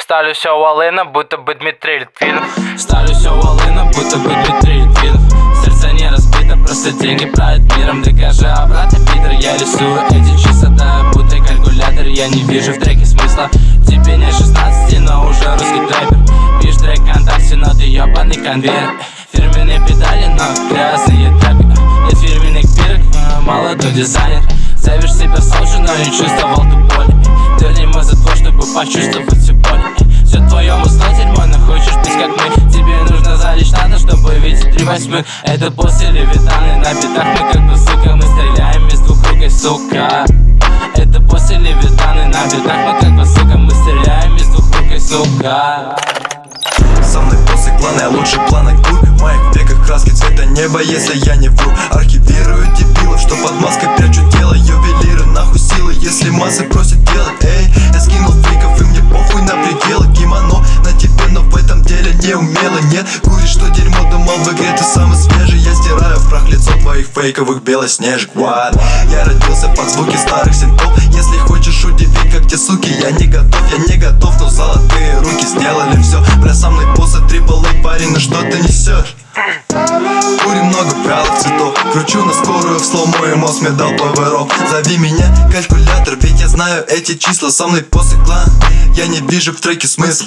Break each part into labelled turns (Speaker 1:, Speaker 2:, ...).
Speaker 1: Ставлю все Алина, будто бы Дмитрий Литвинов.
Speaker 2: Ставлю все Алина, будто бы Дмитрий Литвинов. Сердце не разбито, просто деньги правят миром. Докажи обратно, пидор, я рисую эти числа, да, будто калькулятор. Я не вижу в треке смысла. Тебе не 16, но уже русский трэпер. Пишешь трек ВКонтакте, но ты ебаный конвейер. Фирменные педали, но грязные трапы. Нет фирменных пирок, молодой дизайнер. Зовешь себя солджи, но не чувствовал ты боли. Дерни мой затвор, чтобы почувствовать всю боль. Все твое мусор дерьмо, но хочешь быть как мы. Тебе нужно залечь надо, чтобы видеть 3/8. Это после Левитаны на битах. Мы как бы, сука, мы стреляем из двух рук, сука. Это после Левитаны на битах. Мы как бы, сука, мы стреляем из двух рук, сука.
Speaker 3: Со мной после клана, я лучше плана гур. В моих веках краски цвета неба, если я не вру. Архивирую дебилов, что под маской прячут тело. Ювелиры, нахуй силы, если массы просят делать. Эй, я скинул фриков, и мне похуй на пределы. Кимоно на тебе, но в этом деле не умело. Нет, куришь, что дерьмо, думал в игре ты самый свежий. Я стираю в прах лицо твоих фейковых белоснежек. What? Я родился под звуки старых синтов. Если хочешь удивить, как те суки, я не готов, но золотые руки сделали все. Бля, со мной босса AAA, парень, ну что ты несешь? Курим много прялых цветов. Кручу на скорую в слоумо, и мозг мне дал поверов. Зови меня калькулятор, ведь я знаю эти числа. Со мной после клана, я не вижу в треке смысл.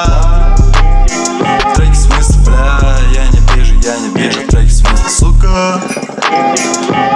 Speaker 3: В треке смысл, бля, я не вижу в треке смысл, сука.